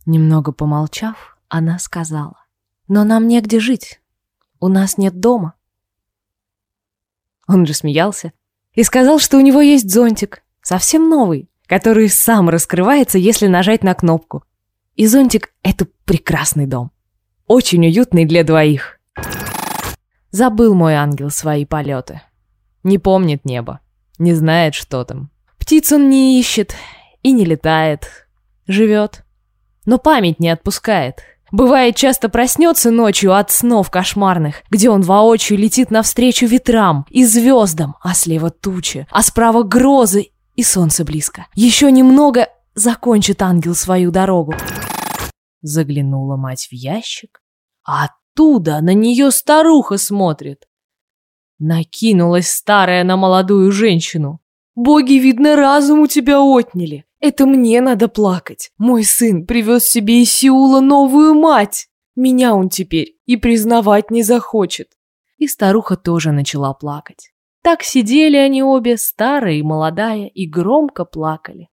Немного помолчав, она сказала: «Но нам негде жить. У нас нет дома». Он же смеялся и сказал, что у него есть зонтик, совсем новый, который сам раскрывается, если нажать на кнопку. И зонтик — это прекрасный дом. Очень уютный для двоих. Забыл мой ангел свои полеты. Не помнит небо, не знает, что там. Птиц он не ищет и не летает. Живет, но память не отпускает. Бывает, часто проснется ночью от снов кошмарных, где он воочию летит навстречу ветрам и звездам, а слева тучи, а справа грозы и солнце близко. Еще немного закончит ангел свою дорогу. Заглянула мать в ящик, а оттуда на нее старуха смотрит. Накинулась старая на молодую женщину. «Боги, видно, разум у тебя отняли. Это мне надо плакать. Мой сын привез себе из Сеула новую мать. Меня он теперь и признавать не захочет». И старуха тоже начала плакать. Так сидели они обе, старая и молодая, и громко плакали.